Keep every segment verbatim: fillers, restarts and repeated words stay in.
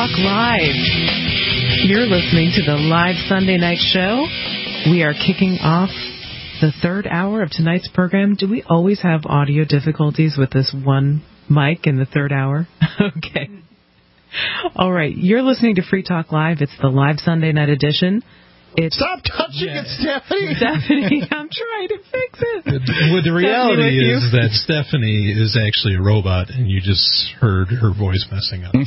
Talk Live. You're listening to the live Sunday night show. We are kicking off the third hour of tonight's program. Do we always have audio difficulties with this one mic in the third hour? Okay. All right. You're listening to Free Talk Live. It's the live Sunday night edition. It's Stop touching yeah. it, Stephanie. Stephanie, I'm trying to fix it. Well, the reality is that Stephanie is actually a robot, and you just heard her voice messing up.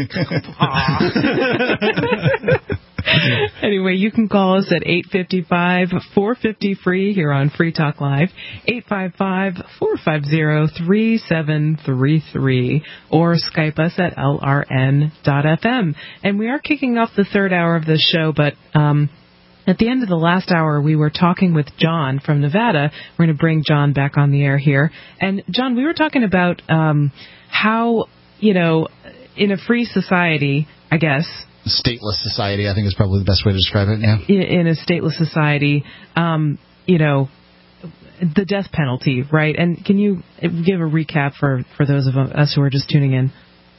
Anyway, you can call us at eight five five, four five zero, free here on Free Talk Live, eight five five, four five zero, three seven three three, or Skype us at L R N dot F M. And we are kicking off the third hour of the show, but um, at the end of the last hour, we were talking with John from Nevada. We're going to bring John back on the air here. And, John, we were talking about um, how, you know, in a free society, I guess, stateless society, I think is probably the best way to describe it, yeah. In a stateless society, um, you know, the death penalty, right? And can you give a recap for, for those of us who are just tuning in?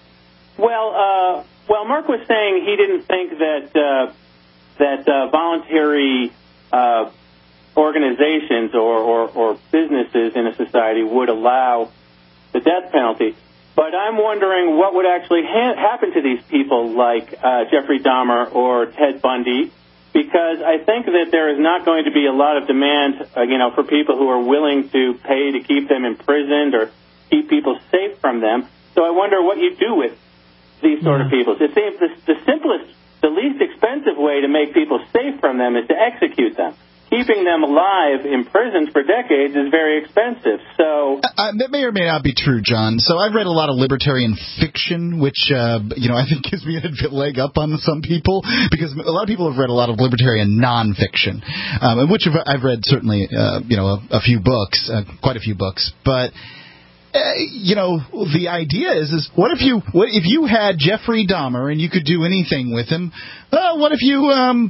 Well, uh, well, Mark was saying he didn't think that uh, that uh, voluntary uh, organizations or, or, or businesses in a society would allow the death penalty. But I'm wondering what would actually ha- happen to these people like uh, Jeffrey Dahmer or Ted Bundy, because I think that there is not going to be a lot of demand, uh, you know, for people who are willing to pay to keep them imprisoned or keep people safe from them. So I wonder what you do with these sort yeah. of people. It seems the, the simplest, the least expensive way to make people safe from them is to execute them. Keeping them alive, imprisoned for decades, is very expensive. So uh, that may or may not be true, John. So I've read a lot of libertarian fiction, which uh, you know I think gives me a leg up on some people, because a lot of people have read a lot of libertarian nonfiction, um, which I've read certainly uh, you know a, a few books, uh, quite a few books, but. Uh, you know, the idea is, is what if you what if you had Jeffrey Dahmer and you could do anything with him? Well, what if you, um,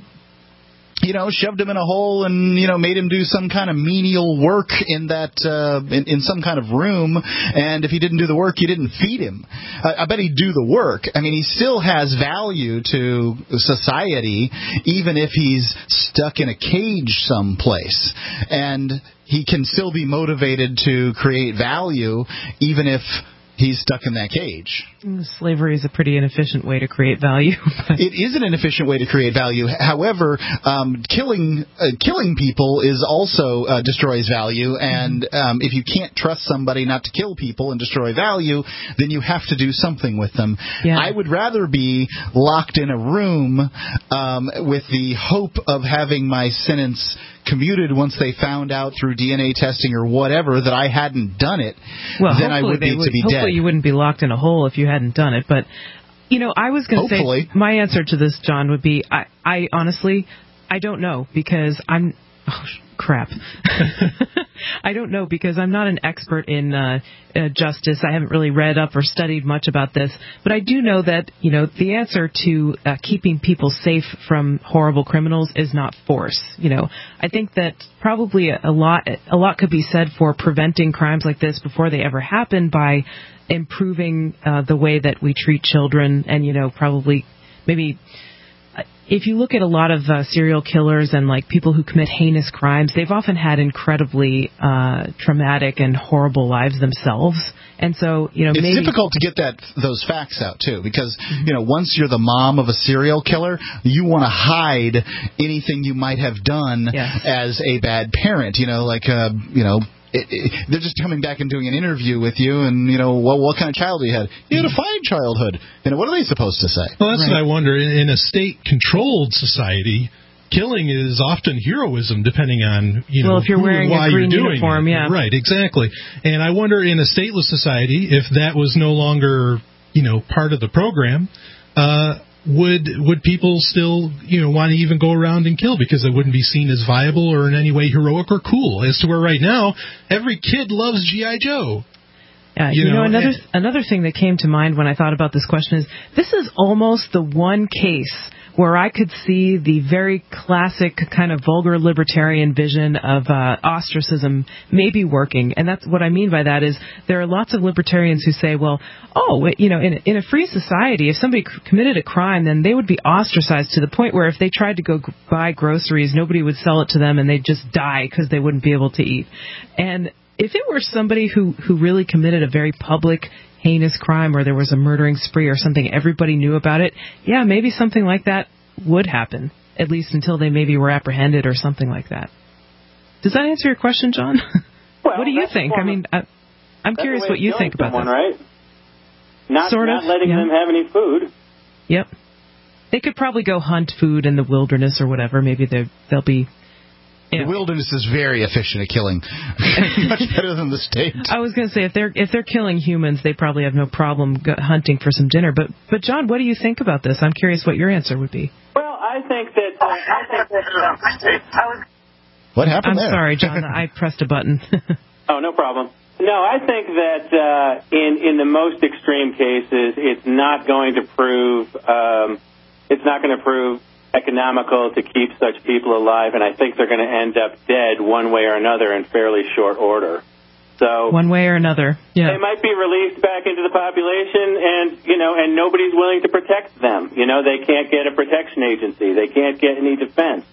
you know, shoved him in a hole and, you know, made him do some kind of menial work in that, uh, in, in some kind of room, and if he didn't do the work, you didn't feed him. I, I bet he'd do the work. I mean, he still has value to society, even if he's stuck in a cage someplace. And he can still be motivated to create value, even if he's stuck in that cage. Slavery is a pretty inefficient way to create value. It is an inefficient way to create value. However, um, killing uh, killing people is also uh, destroys value, and um, if you can't trust somebody not to kill people and destroy value, then you have to do something with them. Yeah. I would rather be locked in a room um, with the hope of having my sentence commuted once they found out through D N A testing or whatever that I hadn't done it, well, then I would need would, to be hopefully dead. Hopefully you wouldn't be locked in a hole if you hadn't done it. But, you know, I was going to say, my answer to this, John, would be, I, I honestly, I don't know, because I'm, oh, crap. I don't know, because I'm not an expert in uh, uh, justice. I haven't really read up or studied much about this. But I do know that, you know, the answer to uh, keeping people safe from horrible criminals is not force. You know, I think that probably a lot, a lot could be said for preventing crimes like this before they ever happen by improving uh, the way that we treat children, and, you know, probably maybe... If you look at a lot of uh, serial killers and like people who commit heinous crimes, they've often had incredibly uh, traumatic and horrible lives themselves. And so, you know, it's maybe difficult to get that those facts out too, because you know, once you're the mom of a serial killer, you want to hide anything you might have done yes. as a bad parent. You know, like uh, you know. It, it, they're just coming back and doing an interview with you, and, you know, well, what kind of child you had? You had a fine childhood. You know, what are they supposed to say? Well, that's right. what I wonder. In, in a state-controlled society, killing is often heroism, depending on, you know, well, if you're who wearing and why a green you're doing uniform, it. yeah. Right, exactly. And I wonder, in a stateless society, if that was no longer, you know, part of the program, uh, would would people still, you know, want to even go around and kill because it wouldn't be seen as viable or in any way heroic or cool? As to where right now, every kid loves G I. Joe. Yeah, you, you know, know another another thing that came to mind when I thought about this question is this is almost the one case where I could see the very classic kind of vulgar libertarian vision of uh, ostracism maybe working. And that's what I mean by that is there are lots of libertarians who say, well, oh, you know, in, in a free society, if somebody committed a crime, then they would be ostracized to the point where if they tried to go buy groceries, nobody would sell it to them and they'd just die because they wouldn't be able to eat. And if it were somebody who, who really committed a very public, heinous crime, or there was a murdering spree or something, everybody knew about it, yeah, maybe something like that would happen, at least until they maybe were apprehended or something like that. Does that answer your question, John? Well, what do you think? I mean, I, I'm curious what you think about someone, this. Right? Not, sort not of, letting yeah. them have any food. Yep. They could probably go hunt food in the wilderness or whatever. Maybe they'll be... The wilderness is very efficient at killing. Much better than the state. I was going to say, if they're if they're killing humans, they probably have no problem go- hunting for some dinner. But, but John, what do you think about this? I'm curious what your answer would be. Well, I think that... Uh, I think that uh, what happened I'm there? sorry, John. I pressed a button. Oh, no problem. No, I think that uh, in, in the most extreme cases, it's not going to prove... Um, it's not going to prove... economical to keep such people alive, and I think they're going to end up dead one way or another in fairly short order. So one way or another, yeah. They might be released back into the population, and you know, and nobody's willing to protect them. You know, they can't get a protection agency, they can't get any defense,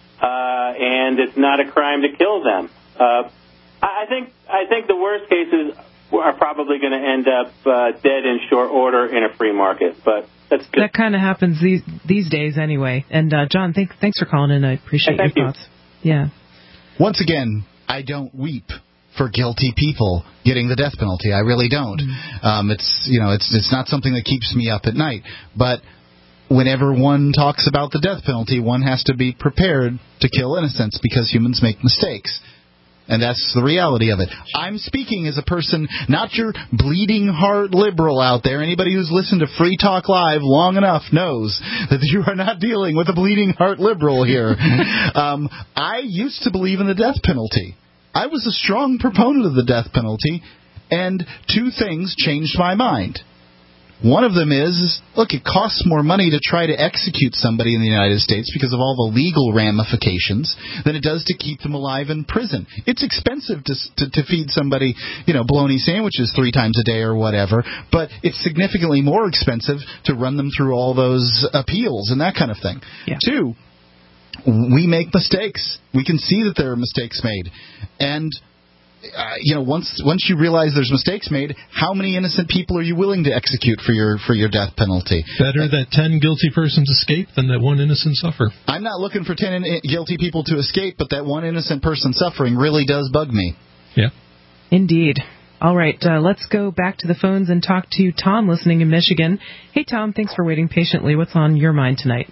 uh, and it's not a crime to kill them. Uh, I think I think the worst cases are probably going to end up uh, dead in short order in a free market, but. That's good. That kind of happens these these days anyway. And, uh, John, thank, thanks for calling in. I appreciate Thank your you. thoughts. Yeah. Once again, I don't weep for guilty people getting the death penalty. I really don't. Mm-hmm. Um, it's, you know, it's it's not something that keeps me up at night. But whenever one talks about the death penalty, one has to be prepared to kill innocents because humans make mistakes. And that's the reality of it. I'm speaking as a person, not your bleeding heart liberal out there. Anybody who's listened to Free Talk Live long enough knows that you are not dealing with a bleeding heart liberal here. um, I used to believe in the death penalty. I was a strong proponent of the death penalty, and two things changed my mind. One of them is, look, it costs more money to try to execute somebody in the United States because of all the legal ramifications than it does to keep them alive in prison. It's expensive to, to, to feed somebody, you know, bologna sandwiches three times a day or whatever, but it's significantly more expensive to run them through all those appeals and that kind of thing. Yeah. Two, we make mistakes. We can see that there are mistakes made. And Uh, you know, once once you realize there's mistakes made, how many innocent people are you willing to execute for your for your death penalty? Better that ten guilty persons escape than that one innocent suffer. I'm not looking for ten in- guilty people to escape, but that one innocent person suffering really does bug me. Yeah. Indeed. All right, uh, let's go back to the phones and talk to Tom listening in Michigan. Hey, Tom, thanks for waiting patiently. What's on your mind tonight?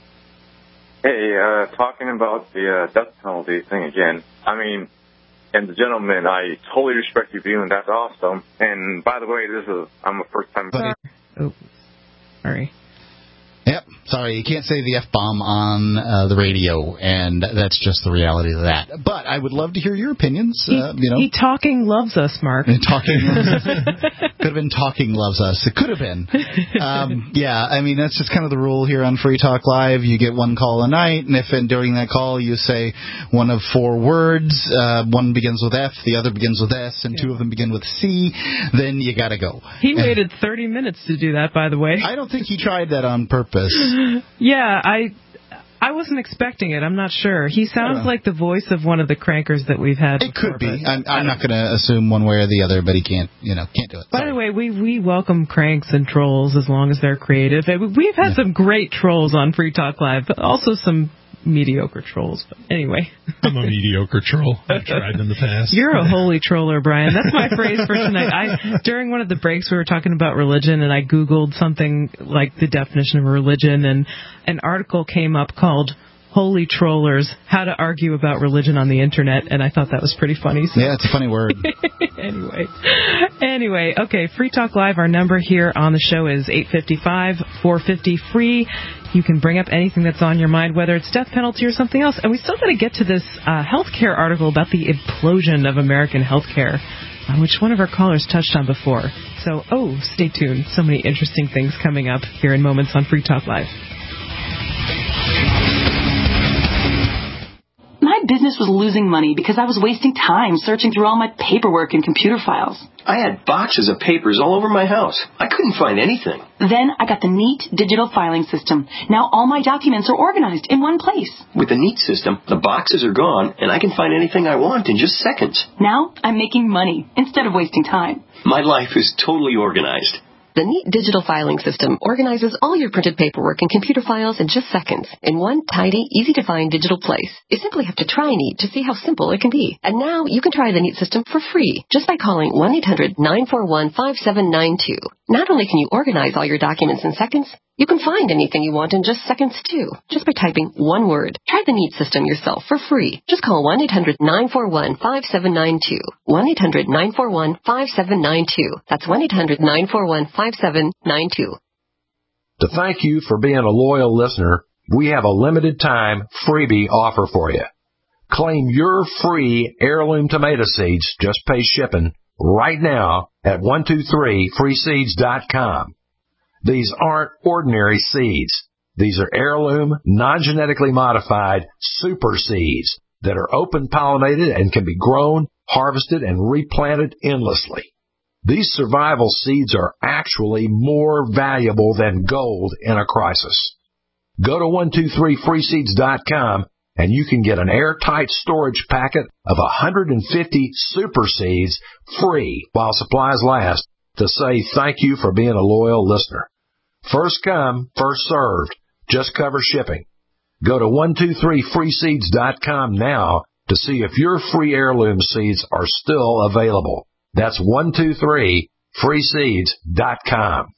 Hey, uh, talking about the uh, death penalty thing again. I mean... And the gentleman, I totally respect your view, and that's awesome. And by the way, this is I'm a first time. Oh, sorry. Yep, sorry, you can't say the F-bomb on uh, the radio, and that's just the reality of that. But I would love to hear your opinions. He, uh, you know, he talking loves us, Mark. Talking loves us. Could have been talking loves us. It could have been. Um, yeah, I mean, that's just kind of the rule here on Free Talk Live. You get one call a night, and if and during that call you say one of four words, uh, one begins with F, the other begins with S, and yeah. two of them begin with C, then you got to go. He waited thirty minutes to do that, by the way. I don't think he tried that on purpose. Yeah, I I wasn't expecting it. I'm not sure. He sounds like the voice of one of the crankers that we've had. It before, could be. I'm, I'm not going to assume one way or the other, but he can't, you know, can't do it. By Sorry. the way, we we welcome cranks and trolls as long as they're creative. We've had yeah. some great trolls on Free Talk Live, but also some mediocre trolls. But anyway. I'm a mediocre troll. I've tried in the past. You're a holy troller, Brian. That's my phrase for tonight. I during one of the breaks we were talking about religion, and I Googled something like the definition of religion, and an article came up called Holy Trollers, How to Argue About Religion on the Internet, and I thought that was pretty funny. So. Yeah, it's a funny word. anyway, anyway, okay, Free Talk Live, our number here on the show is eight five five, four five zero, free. You can bring up anything that's on your mind, whether it's death penalty or something else. And we still got to get to this uh, healthcare article about the implosion of American healthcare, uh, which one of our callers touched on before. So, oh, stay tuned. So many interesting things coming up here in moments on Free Talk Live. business was losing money because I was wasting time searching through all my paperwork and computer files. I had boxes of papers all over my house. I couldn't find anything. Then I got the Neat digital filing system. Now all my documents are organized in one place. With the Neat system, the boxes are gone, and I can find anything I want in just seconds. Now I'm making money instead of wasting time. My life is totally organized. The Neat digital filing system organizes all your printed paperwork and computer files in just seconds in one tidy, easy-to-find digital place. You simply have to try Neat to see how simple it can be. And now you can try the Neat system for free just by calling one eight hundred nine four one five seven nine two. Not only can you organize all your documents in seconds, you can find anything you want in just seconds, too, just by typing one word. Try the Neat system yourself for free. Just call one eight hundred nine four one five seven nine two. one eight hundred nine four one five seven nine two. That's one eight hundred nine four one five seven nine two. To thank you for being a loyal listener, we have a limited time freebie offer for you. Claim your free heirloom tomato seeds, just pay shipping, right now at one two three free seeds dot com. These aren't ordinary seeds. These are heirloom, non-genetically modified super seeds that are open-pollinated and can be grown, harvested, and replanted endlessly. These survival seeds are actually more valuable than gold in a crisis. Go to one two three free seeds dot com and you can get an airtight storage packet of one hundred fifty super seeds free while supplies last to say thank you for being a loyal listener. First come, first served. Just cover shipping. Go to one two three free seeds dot com now to see if your free heirloom seeds are still available. That's one two three free seeds dot com.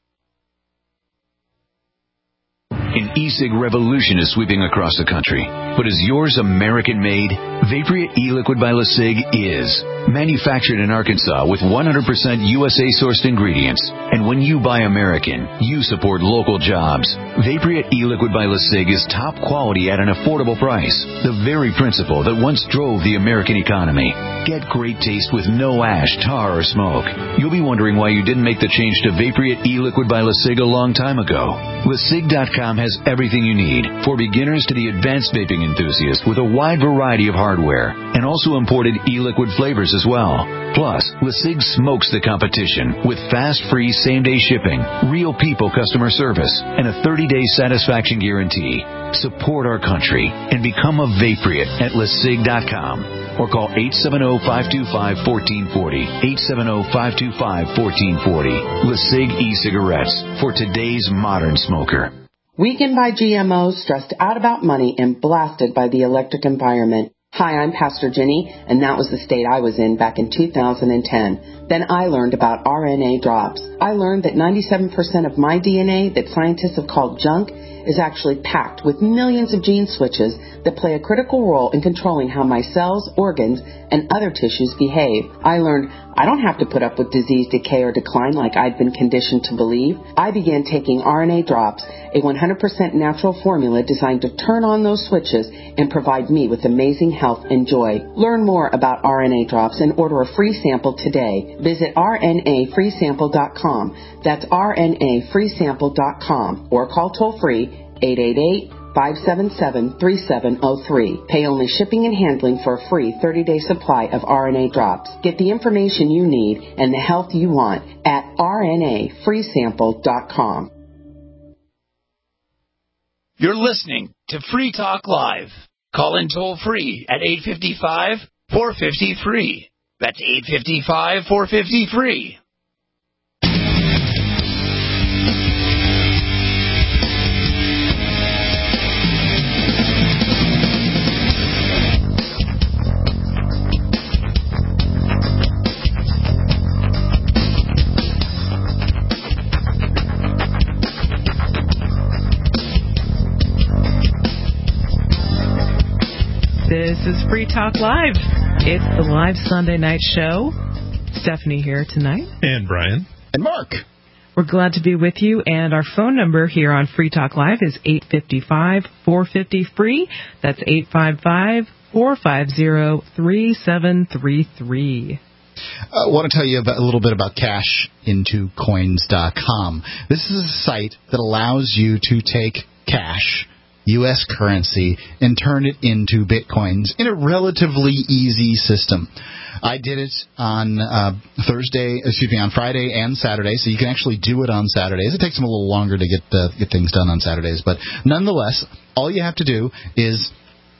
An e-cig revolution is sweeping across the country. But is yours American-made? Vaporia e-liquid by LeSig is. Manufactured in Arkansas with one hundred percent U S A-sourced ingredients. And when you buy American, you support local jobs. Vaporia e-liquid by LeSig is top quality at an affordable price. The very principle that once drove the American economy. Get great taste with no ash, tar, or smoke. You'll be wondering why you didn't make the change to Vaporia e-liquid by LeSig a long time ago. LeSig dot com has everything you need, for beginners to the advanced vaping enthusiast, with a wide variety of hardware, and also imported e-liquid flavors as well. Plus, LeSig smokes the competition with fast, free, same-day shipping, real people customer service, and a thirty-day satisfaction guarantee. Support our country and become a Vaporia at LeSig dot com. Or call eight seven zero, five two five, one four four zero, eight seven zero, five two five, one four four zero. LeSig e-cigarettes for today's modern smoker. Weakened by G M Os, stressed out about money, and blasted by the electric environment. Hi, I'm Pastor Jenny, and that was the state I was in back in two thousand ten. Then I learned about R N A drops. I learned that ninety-seven percent of my D N A that scientists have called junk is actually packed with millions of gene switches that play a critical role in controlling how my cells, organs, and other tissues behave. I learned I don't have to put up with disease, decay, or decline like I'd been conditioned to believe. I began taking R N A drops, a one hundred percent natural formula designed to turn on those switches and provide me with amazing health and joy. Learn more about R N A drops and order a free sample today. Visit R N A free sample dot com. That's R N A free sample dot com, or call toll-free eight eight eight, five seven seven, three seven zero three. Pay only shipping and handling for a free thirty-day supply of R N A drops. Get the information you need and the health you want at R N A free sample dot com. You're listening to Free Talk Live. Call in toll-free at eight five five, four five zero, free. That's eight five five, four five zero, free. This is Free Talk Live. It's the live Sunday night show. Stephanie here tonight. And Brian. And Mark. We're glad to be with you, and our phone number here on Free Talk Live is eight five five, four five zero, free. That's eight five five, four five zero, three seven three three. I want to tell you about, a little bit about cash into coins dot com. This is a site that allows you to take cash U S currency and turn it into Bitcoins in a relatively easy system. I did it on uh, Thursday, excuse me, on Friday and Saturday, so you can actually do it on Saturdays. It takes them a little longer to get uh, get things done on Saturdays, but nonetheless, all you have to do is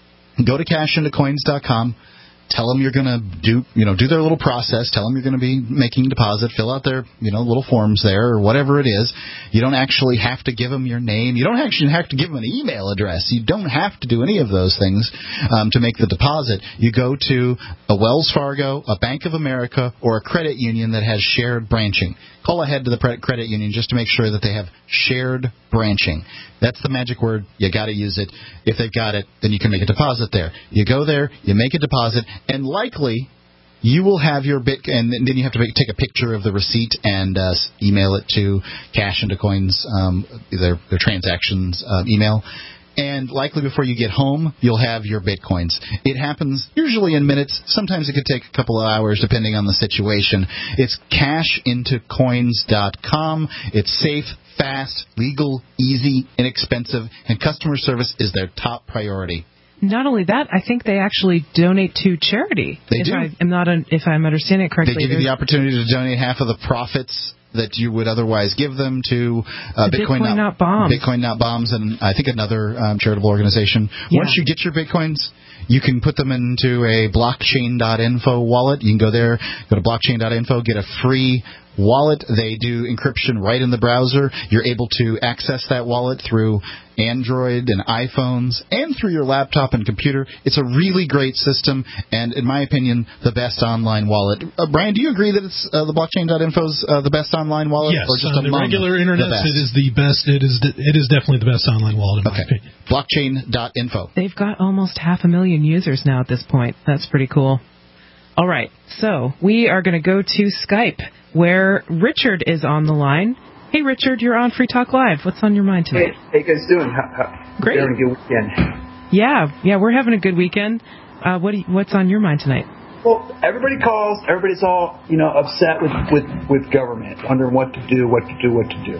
go to cash into coins dot com. Tell them you're going to do, you know, do their little process. Tell them you're going to be making a deposit. Fill out their, you know, little forms there or whatever it is. You don't actually have to give them your name. You don't actually have to give them an email address. You don't have to do any of those things um, to make the deposit. You go to a Wells Fargo, a Bank of America, or a credit union that has shared branching. Call ahead to the credit union just to make sure that they have shared branching. That's the magic word. You got to use it. If they've got it, then you can make a deposit there. You go there, you make a deposit, and likely you will have your bit, and then you have to make, take a picture of the receipt and uh, email it to Cash into Coins, um, their, their transactions uh, email. And likely before you get home, you'll have your Bitcoins. It happens usually in minutes. Sometimes it could take a couple of hours depending on the situation. It's cash into coins dot com. It's safe, fast, legal, easy, inexpensive, and customer service is their top priority. Not only that, I think they actually donate to charity. They if do. I am not, a, if I'm understanding it correctly. They give you the opportunity to donate half of the profits that you would otherwise give them to uh, Bitcoin, Bitcoin Not Bombs. Bitcoin Not Bombs, and I think another um, charitable organization. Yeah. Once you get your Bitcoins, you can put them into a blockchain dot info wallet. You can go there, go to blockchain dot info, get a free wallet. They do encryption right in the browser. You're able to access that wallet through Android and iPhones and through your laptop and computer. It's a really great system, and in my opinion, the best online wallet. Uh, Brian, do you agree that it's uh, the blockchain dot info is uh, the best online wallet? Yes, or just on the among regular internet, the best? it is the best. It is it is definitely the best online wallet in okay. my opinion. blockchain dot info. They've got almost half a million users now at this point. That's pretty cool. All right, so we are going to go to Skype, where Richard is on the line. Hey, Richard, you're on Free Talk Live. What's on your mind tonight? Hey, how you guys doing? How, how, Great. Having a good weekend. Yeah, yeah, we're having a good weekend. Uh, what do you, what's on your mind tonight? Well, everybody calls. Everybody's all, you know, upset with, with, with government, wondering what to do, what to do, what to do.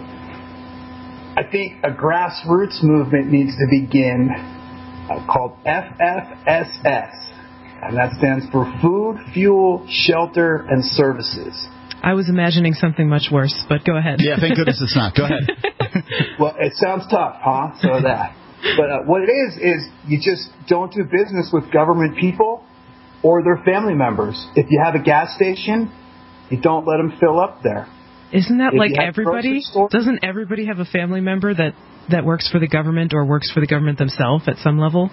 I think a grassroots movement needs to begin uh, called F F S S. And that stands for Food, Fuel, Shelter, and Services. I was imagining something much worse, but go ahead. Yeah, thank goodness it's not. Go ahead. Well, it sounds tough, huh? So that. But uh, what it is, is you just don't do business with government people or their family members. If you have a gas station, you don't let them fill up there. Isn't that if like everybody? Doesn't everybody have a family member that, that works for the government or works for the government themselves at some level?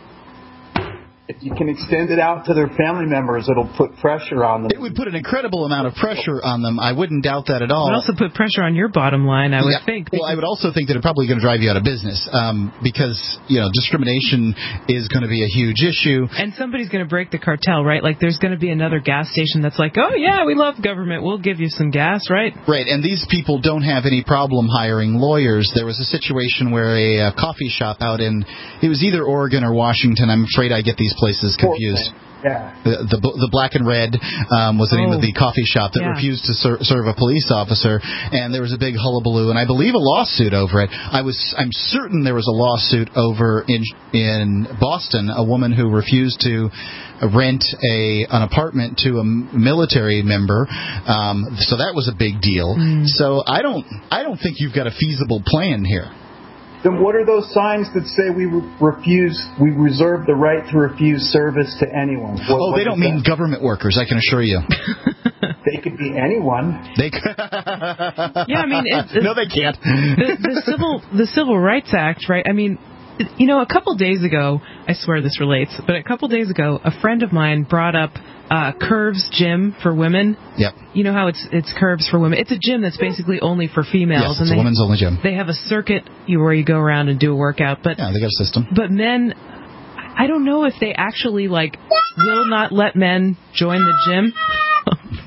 If you can extend it out to their family members, it'll put pressure on them. It would put an incredible amount of pressure on them. I wouldn't doubt that at all. It would also put pressure on your bottom line, I would yeah. think. Well, I would also think that it's probably going to drive you out of business um, because, you know, discrimination is going to be a huge issue. And somebody's going to break the cartel, right? Like there's going to be another gas station that's like, oh, yeah, we love government. We'll give you some gas, right? Right. And these people don't have any problem hiring lawyers. There was a situation where a, a coffee shop out in, it was either Oregon or Washington. I'm afraid I get these places confused. Yeah. The, the the Black and Red um, was the name oh. of the coffee shop that yeah. refused to ser- serve a police officer, and there was a big hullabaloo, and I believe a lawsuit over it. I was I'm certain there was a lawsuit over in in Boston, a woman who refused to rent a an apartment to a military member, um, so that was a big deal. Mm. So I don't I don't think you've got a feasible plan here. Then what are those signs that say we refuse, we reserve the right to refuse service to anyone? What, oh, they don't mean that? Government workers, I can assure you. They could be anyone. They could. Yeah, I mean, it's, it's, no, they can't. the, the civil the Civil Rights Act, right? I mean, you know, a couple days ago, I swear this relates, but a couple days ago, a friend of mine brought up uh, Curves Gym for women. Yep. You know how it's it's Curves for women. It's a gym that's basically only for females. Yes, it's and a women's only gym. They have a circuit where you go around and do a workout, but yeah, they got a system. But men, I don't know if they actually like will not let men join the gym.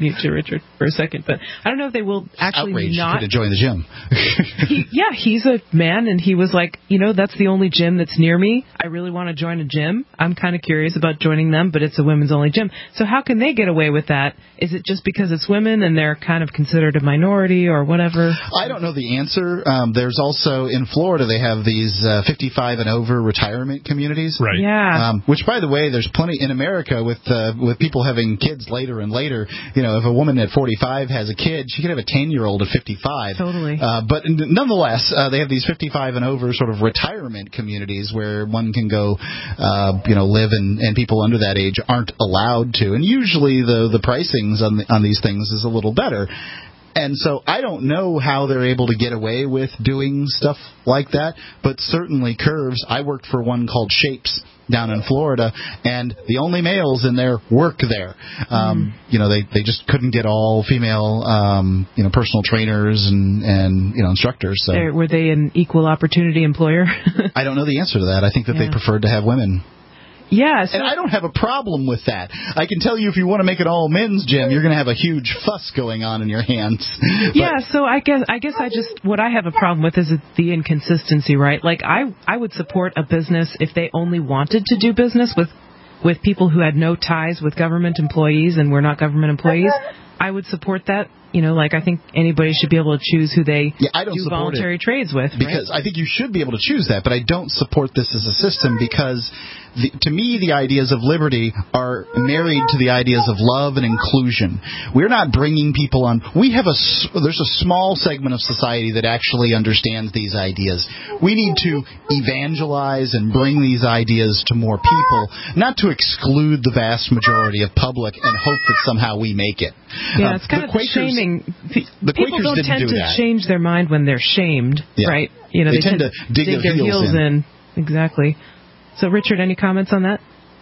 mute you, Richard, for a second. But I don't know if they will actually Outraged not to join the gym. he, yeah, he's a man, and he was like, you know, that's the only gym that's near me. I really want to join a gym. I'm kind of curious about joining them, but it's a women's only gym. So how can they get away with that? Is it just because it's women and they're kind of considered a minority or whatever? I don't know the answer. Um, there's also in Florida they have these uh, fifty-five and over retirement communities. Right. Yeah. Um, which, by the way, there's plenty in America with uh, with people having kids later and later. You know, if a woman at forty-five has a kid, she could have a ten-year-old at fifty-five. Totally. Uh, but nonetheless, uh, they have these fifty-five and over sort of retirement communities where one can go, uh, you know, live, and, and people under that age aren't allowed to. And usually the the pricings on the, on these things is a little better. And so I don't know how they're able to get away with doing stuff like that, but certainly Curves. I worked for one called Shapes down in Florida, and the only males in there work there. Um, mm. You know, they, they just couldn't get all female, um, you know, personal trainers and, and you know, instructors. So Were they an equal opportunity employer? I don't know the answer to that. I think that yeah. they preferred to have women. Yeah, so and I don't have a problem with that. I can tell you if you want to make an all-men's gym, you're going to have a huge fuss going on in your hands. Yeah, so I guess I guess I just what I have a problem with is the inconsistency, right? Like I I would support a business if they only wanted to do business with with people who had no ties with government employees and were not government employees. I would support that. You know, like I think anybody should be able to choose who they yeah, I don't do support voluntary it trades with. Because right? I think you should be able to choose that, but I don't support this as a system because, the, to me, the ideas of liberty are married to the ideas of love and inclusion. We're not bringing people on. We have a, there's a small segment of society that actually understands these ideas. We need to evangelize and bring these ideas to more people, not to exclude the vast majority of public and hope that somehow we make it. Yeah, it's kind uh, of shaming. The People Quakers don't didn't tend do to that. change their mind when they're shamed, yeah. right? You know, they, they tend, tend to dig, dig their, their heels, heels in. in. Exactly. So, Richard, any comments on that?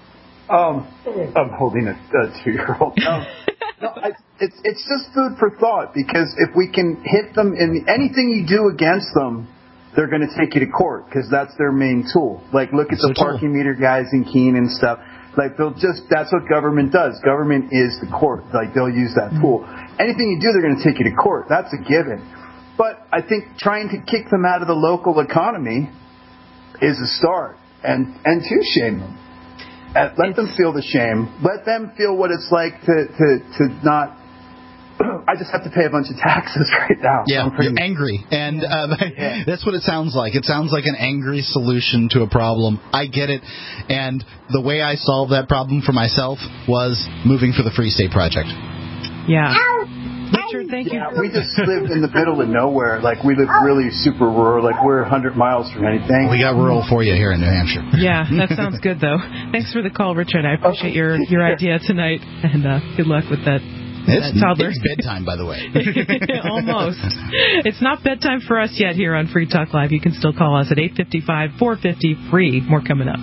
Um, I'm holding a, a two-year-old. Um, no, I, it's it's just food for thought because if we can hit them in anything you do against them, they're going to take you to court because that's their main tool. Like, look at so the parking meter guys in Keene and stuff. Like, they'll just, that's what government does. Government is the court. Like, they'll use that tool. Anything you do, they're going to take you to court. That's a given. But I think trying to kick them out of the local economy is a start. And, and to shame them. And let it's, them feel the shame. Let them feel what it's like to, to, to not, I just have to pay a bunch of taxes right now. Yeah, you're angry. And um, yeah. that's what it sounds like. It sounds like an angry solution to a problem. I get it. And the way I solved that problem for myself was moving for the Free State Project. Yeah. Richard, thank yeah, you. We just live in the middle of nowhere. Like, we live really super rural. Like, we're one hundred miles from anything. We got rural for you here in New Hampshire. Yeah, that sounds good, though. Thanks for the call, Richard. I appreciate your, your idea tonight. And uh, good luck with that. It's, that toddler. It's bedtime, by the way. Almost. It's not bedtime for us yet here on Free Talk Live. You can still call us at eight five five, four five zero, free. More coming up.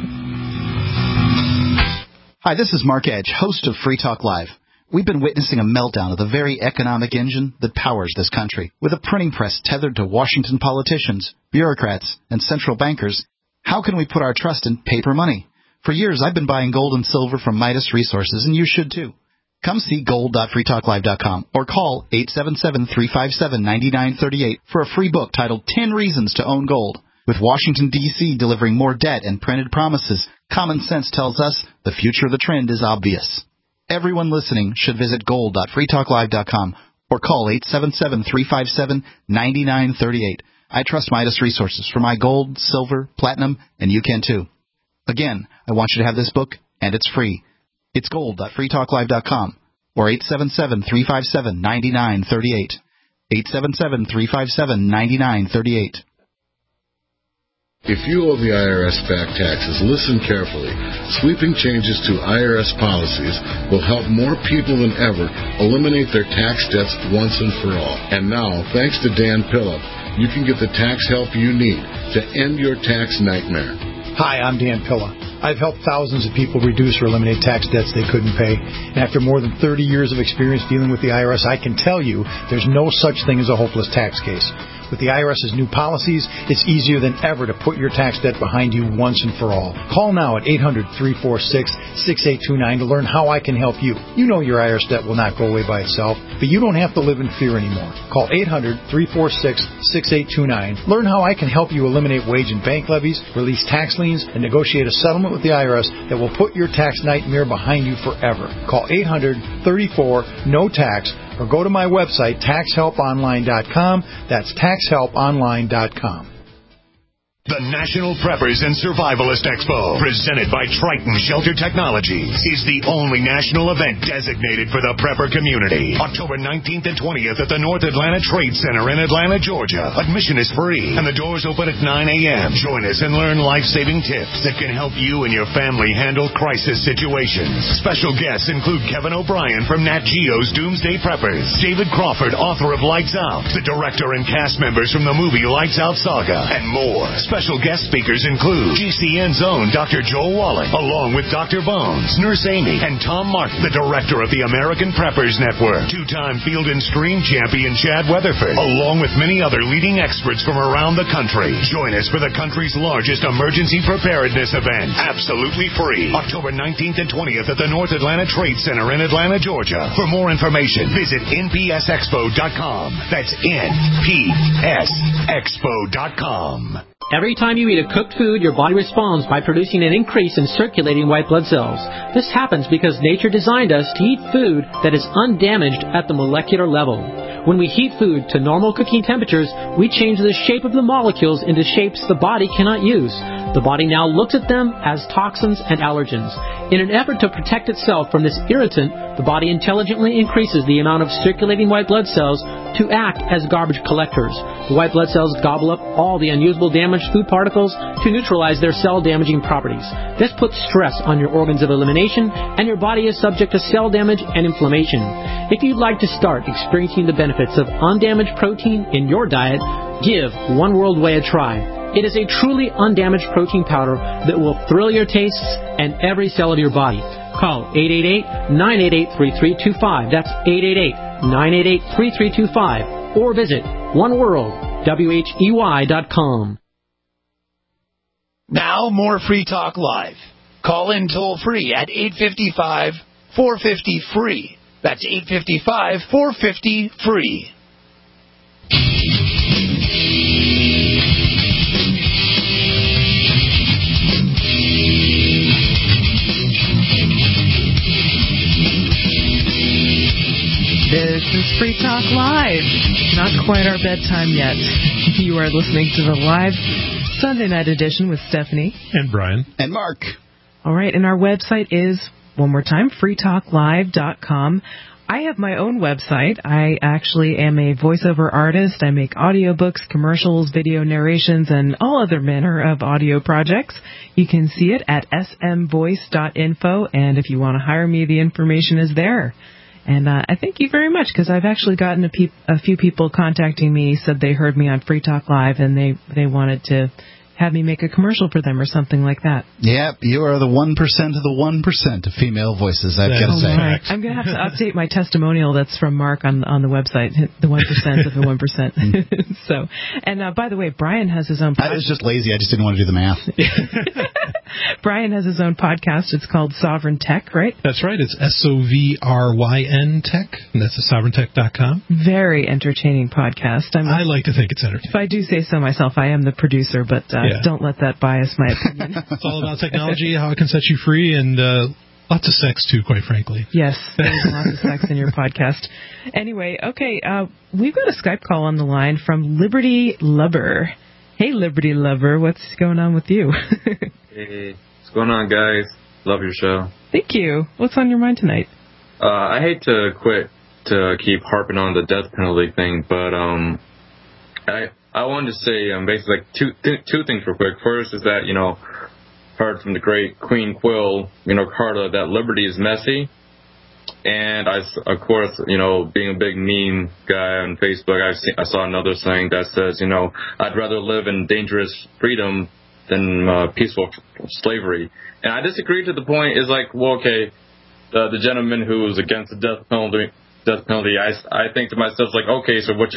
Hi, this is Mark Edge, host of Free Talk Live. We've been witnessing a meltdown of the very economic engine that powers this country. With a printing press tethered to Washington politicians, bureaucrats, and central bankers, how can we put our trust in paper money? For years, I've been buying gold and silver from Midas Resources, and you should too. Come see gold dot free talk live dot com or call eight seven seven, three five seven, nine nine three eight for a free book titled ten Reasons to Own Gold. With Washington, D C delivering more debt and printed promises, common sense tells us the future of the trend is obvious. Everyone listening should visit gold dot free talk live dot com or call eight seven seven, three five seven, nine nine three eight. I trust Midas Resources for my gold, silver, platinum, and you can too. Again, I want you to have this book, and it's free. It's gold dot free talk live dot com or eight seven seven, three five seven, nine nine three eight. eight seven seven, three five seven, nine nine three eight. If you owe the I R S back taxes, listen carefully. Sweeping changes to I R S policies will help more people than ever eliminate their tax debts once and for all. And now, thanks to Dan Pilla, you can get the tax help you need to end your tax nightmare. Hi, I'm Dan Pilla. I've helped thousands of people reduce or eliminate tax debts they couldn't pay. And after more than thirty years of experience dealing with the I R S, I can tell you there's no such thing as a hopeless tax case. With the IRS's new policies, it's easier than ever to put your tax debt behind you once and for all. Call now at eight hundred, three four six, six eight two nine to learn how I can help you. You know your I R S debt will not go away by itself, but you don't have to live in fear anymore. Call eight hundred, three four six, six eight two nine. Learn how I can help you eliminate wage and bank levies, release tax liens, and negotiate a settlement with the I R S that will put your tax nightmare behind you forever. Call eight hundred, thirty-four, no tax or go to my website, tax help online dot com. That's tax help online dot com. The National Preppers and Survivalist Expo, presented by Triton Shelter Technologies, is the only national event designated for the prepper community. October nineteenth and twentieth at the North Atlanta Trade Center in Atlanta, Georgia. Admission is free, and the doors open at nine a.m. Join us and learn life-saving tips that can help you and your family handle crisis situations. Special guests include Kevin O'Brien from Nat Geo's Doomsday Preppers, David Crawford, author of Lights Out, the director and cast members from the movie Lights Out Saga, and more. Special guest speakers include G C N's own Doctor Joel Wallach, along with Doctor Bones, Nurse Amy, and Tom Martin, the director of the American Preppers Network, two-time Field and Stream champion Chad Weatherford, along with many other leading experts from around the country. Join us for the country's largest emergency preparedness event, absolutely free, October nineteenth and twentieth at the North Atlanta Trade Center in Atlanta, Georgia. For more information, visit N P S expo dot com. That's N P S expo dot com. Every time you eat a cooked food, your body responds by producing an increase in circulating white blood cells. This happens because nature designed us to eat food that is undamaged at the molecular level. When we heat food to normal cooking temperatures, we change the shape of the molecules into shapes the body cannot use. The body now looks at them as toxins and allergens. In an effort to protect itself from this irritant, the body intelligently increases the amount of circulating white blood cells to act as garbage collectors. The white blood cells gobble up all the unusable damaged food particles to neutralize their cell-damaging properties. This puts stress on your organs of elimination, and your body is subject to cell damage and inflammation. If you'd like to start experiencing the benefits of undamaged protein in your diet, give One World Whey a try. It is a truly undamaged protein powder that will thrill your tastes and every cell of your body. Call eight eight eight, nine eight eight, three three two five. That's eight eight eight, nine eight eight, three three two five. Or visit one world whey dot com. Now more Free Talk Live. Call in toll free at eight five five, four five zero, free. That's eight five five, four five zero, free. This is Free Talk Live. Not quite our bedtime yet. You are listening to the live Sunday night edition with Stephanie. And Brian. And Mark. All right, and our website is, one more time, free talk live dot com. I have my own website. I actually am a voiceover artist. I make audiobooks, commercials, video narrations, and all other manner of audio projects. You can see it at s m voice dot info, and if you want to hire me, the information is there. And uh, I thank you very much, because I've actually gotten a, pe- a few people contacting me, said they heard me on Free Talk Live, and they, they wanted to have me make a commercial for them or something like that. Yep, you are the one percent of the one percent of female voices, I've got to say. Right. I'm going to have to update my testimonial that's from Mark on on the website, the one percent of the one percent. So, and uh, by the way, Brian has his own podcast. I was just lazy. I just didn't want to do the math. Brian has his own podcast. It's called Sovereign Tech, right? That's right. It's S O V R Y N Tech, and that's at sovereign tech dot com. Very entertaining podcast. I'm, I like to think it's entertaining. If I do say so myself, I am the producer, but uh, yeah. Don't let that bias my opinion. It's all about technology, how it can set you free, and uh, lots of sex, too, quite frankly. Yes, there's lots of sex in your podcast. Anyway, okay, uh, we've got a Skype call on the line from Liberty Lover. Hey, Liberty Lover, what's going on with you? Hey, what's going on, guys? Love your show. Thank you. What's on your mind tonight? Uh, I hate to quit to keep harping on the death penalty thing, but um, I I wanted to say um, basically like two th- two things real quick. First is that, you know, heard from the great Queen Quill, you know, Carla, that liberty is messy. And I, of course, you know, being a big meme guy on Facebook, I've seen, I saw another saying that says, you know, I'd rather live in dangerous freedom than uh, peaceful slavery. And I disagree to the point is like, well, okay, the, the gentleman who was against the death penalty, death penalty, I, I think to myself, like, okay, so what's your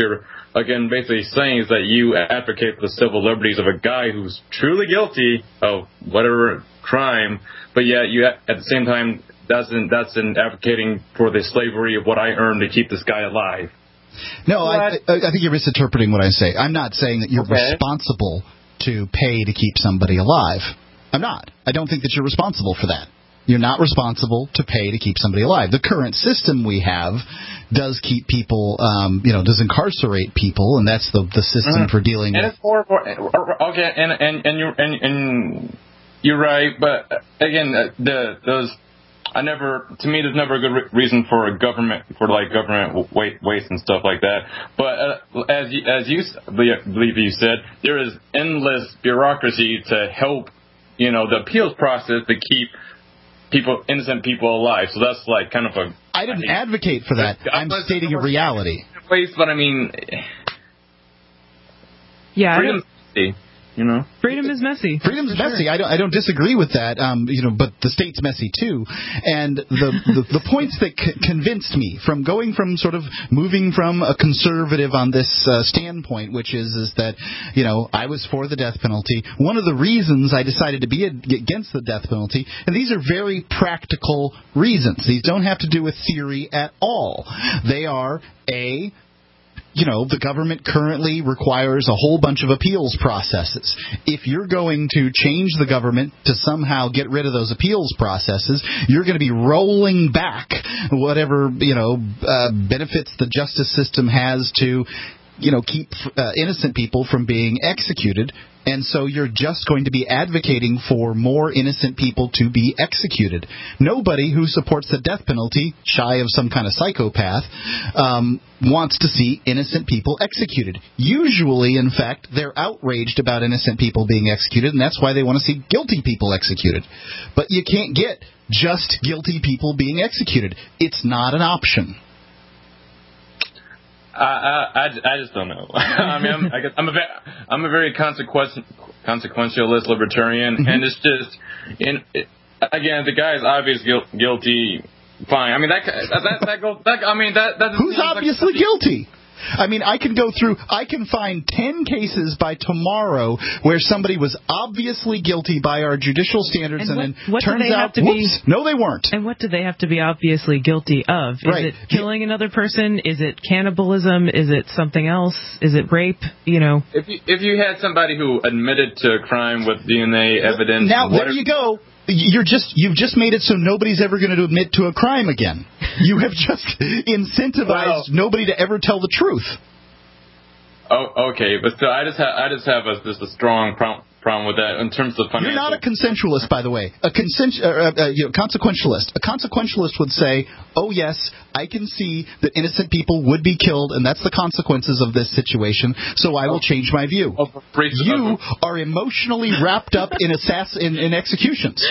again, basically saying is that you advocate for the civil liberties of a guy who's truly guilty of whatever crime, but yet you, at the same time, that's in, that's in advocating for the slavery of what I earned to keep this guy alive. No, I, I think you're misinterpreting what I say. I'm not saying that you're Okay. responsible to pay to keep somebody alive. I'm not. I don't think that you're responsible for that. You're not responsible to pay to keep somebody alive. The current system we have does keep people, um, you know, does incarcerate people, and that's the the system Mhm. for dealing And with. it's more, more okay, and and and you're and, and you're right, but again, uh, the those I never to me there's never a good re- reason for a government for like government waste waste and stuff like that. But uh, as you, as you s- believe you said, there is endless bureaucracy to help, you know, the appeals process to keep people innocent people alive. So that's like kind of a I didn't I mean, advocate for that. I'm stating a reality. Waste, but I mean, yeah, freedom, you know, freedom is messy. Freedom's messy. Sure. I don't. I don't disagree with that. Um, you know, but the state's messy too. And the the, the points that c- convinced me from going from sort of moving from a conservative on this uh, standpoint, which is is that you know I was for the death penalty. One of the reasons I decided to be against the death penalty, and these are very practical reasons. These don't have to do with theory at all. They are a You know, the government currently requires a whole bunch of appeals processes. If you're going to change the government to somehow get rid of those appeals processes, you're going to be rolling back whatever, you know, uh, benefits the justice system has to, you know, keep uh, innocent people from being executed. And so you're just going to be advocating for more innocent people to be executed. Nobody who supports the death penalty, shy of some kind of psychopath, um, wants to see innocent people executed. Usually, in fact, they're outraged about innocent people being executed, and that's why they want to see guilty people executed. But you can't get just guilty people being executed. It's not an option. I, I, I just don't know. I mean, I'm, I guess I'm a, I'm a very consequential, consequentialist libertarian, mm-hmm. and it's just, in, it, again, the guy is obviously guilty. Fine. I mean, that that that goes. That, I mean, that that. Who's obviously like, guilty? I mean, I can go through, I can find ten cases by tomorrow where somebody was obviously guilty by our judicial standards, and, and what, then what turns do they out, have to whoops, be, no, they weren't. And what do they have to be obviously guilty of? Is right. it killing another person? Is it cannibalism? Is it something else? Is it rape? You know. If you, if you had somebody who admitted to a crime with D N A evidence, now there you go. You're just you've just made it so nobody's ever going to admit to a crime again. You have just incentivized well, nobody to ever tell the truth. Oh, okay, but still, I just have I just have a, just a strong problem problem with that in terms of financial. You're not a consensualist, by the way. A consent, uh, uh, you know, consequentialist. A consequentialist would say, "Oh yes, I can see that innocent people would be killed, and that's the consequences of this situation. So I will change my view." You are emotionally wrapped up in assass in, in executions.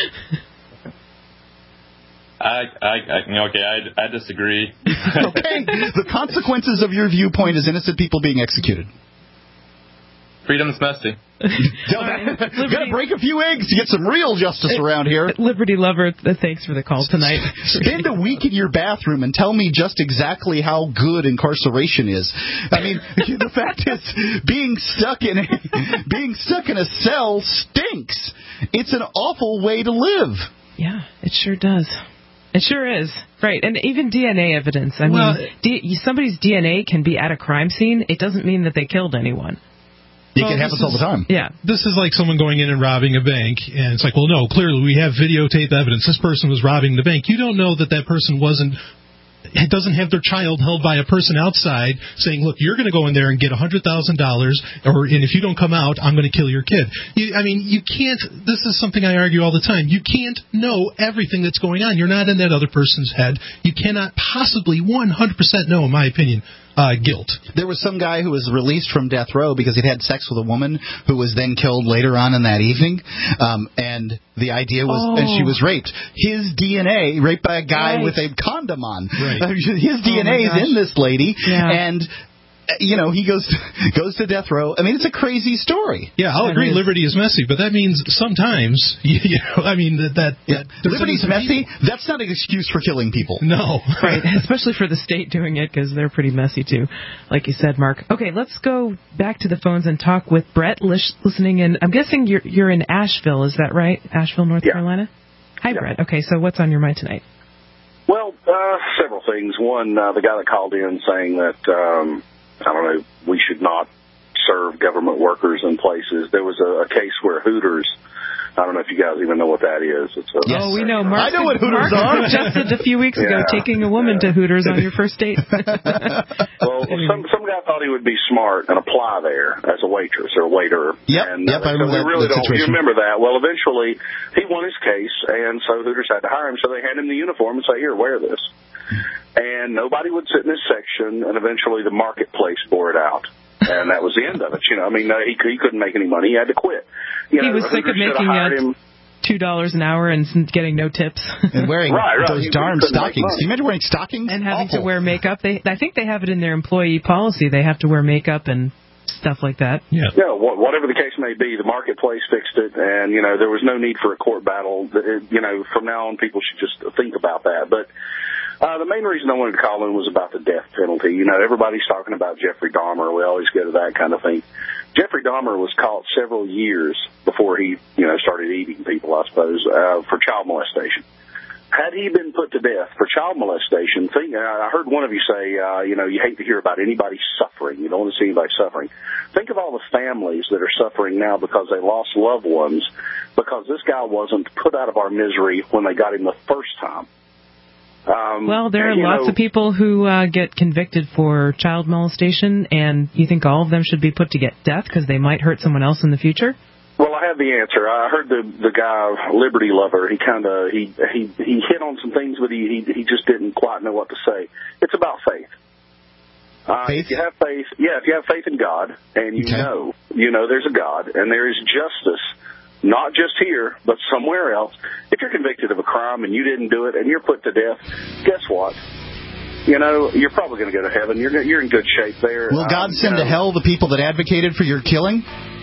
I, I, I okay, I, I disagree. Okay, the consequences of your viewpoint is innocent people being executed. Freedom's messy. Right. Gotta break a few eggs to get some real justice around here. Liberty Lover, thanks for the call tonight. Spend a week in your bathroom and tell me just exactly how good incarceration is. I mean, the fact is, being stuck in a, being stuck in a cell stinks. It's an awful way to live. Yeah, it sure does. It sure is. Right. And even D N A evidence. I well, mean, D- somebody's D N A can be at a crime scene. It doesn't mean that they killed anyone. It well, happens all the time. Yeah. This is like someone going in and robbing a bank, and it's like, well, no, clearly we have videotape evidence. This person was robbing the bank. You don't know that that person wasn't, it doesn't have their child held by a person outside saying, look, you're going to go in there and get one hundred thousand dollars, or and if you don't come out, I'm going to kill your kid. You, I mean, you can't, this is something I argue all the time. You can't know everything that's going on. You're not in that other person's head. You cannot possibly one hundred percent know, in my opinion, Uh, guilt. There was some guy who was released from death row because he'd had sex with a woman who was then killed later on in that evening. Um, and the idea was, oh. and she was raped. His D N A, raped by a guy right. with a condom on. Right. His D N A oh is in this lady. Yeah. And you know, he goes to, goes to death row. I mean, it's a crazy story. Yeah, I'll agree. Liberty is messy, but that means sometimes, you know, I mean that that, yeah. that Liberty's messy. People. That's not an excuse for killing people. No, right? Especially for the state doing it, because they're pretty messy too, like you said, Mark. Okay, let's go back to the phones and talk with Brett, listening in. I'm guessing you're you're in Asheville. Is that right? Asheville, North yeah. Carolina. Hi, yeah. Brett. Okay, so what's on your mind tonight? Well, uh, several things. One, uh, the guy that called in saying that, um, I don't know, we should not serve government workers in places. There was a, a case where Hooters, I don't know if you guys even know what that is. It's a, yes. Oh, we know. Mark, I know what Hooters Mark are. suggested a few weeks ago yeah. taking a woman yeah. to Hooters on your first date. Well, some some guy thought he would be smart and apply there as a waitress or a waiter. Yep, and, yep, uh, I remember so we that, really that don't. situation. You remember that? Well, eventually he won his case, and so Hooters had to hire him. So they hand him the uniform and say, "Here, wear this." And nobody would sit in this section, and eventually the marketplace bore it out. And that was the end of it. You know, I mean, uh, he, he couldn't make any money. He had to quit. You he know, was sick of making it. Two dollars an hour and getting no tips, and wearing right, right. those he, darn he stockings. Can you imagine wearing stockings and having Awful. to wear makeup? They, I think they have it in their employee policy. They have to wear makeup and stuff like that. Yeah, yeah. Whatever the case may be, the marketplace fixed it, and you know there was no need for a court battle. You know, from now on, people should just think about that. But uh, the main reason I wanted to call in was about the death penalty. You know, everybody's talking about Jeffrey Dahmer. We always go to that kind of thing. Jeffrey Dahmer was caught several years before he, you know, started eating people, I suppose, uh, for child molestation. Had he been put to death for child molestation, think, I heard one of you say, uh, you know, you hate to hear about anybody suffering. You don't want to see anybody suffering. Think of all the families that are suffering now because they lost loved ones because this guy wasn't put out of our misery when they got him the first time. Um, well, there are and, lots know, of people who uh, get convicted for child molestation, and you think all of them should be put to get death because they might hurt someone else in the future? Well, I have the answer. I heard the the guy, Liberty Lover, he kind of he, he he hit on some things, but he, he he just didn't quite know what to say. It's about faith. Uh, faith? If you have faith, yeah, if you have faith in God, and you okay. know, you know, there's a God, and there is justice. Not just here, but somewhere else. If you're convicted of a crime and you didn't do it and you're put to death, guess what? You know, you're probably going to go to heaven. You're you're in good shape there. Will God um, send you know, to hell the people that advocated for your killing?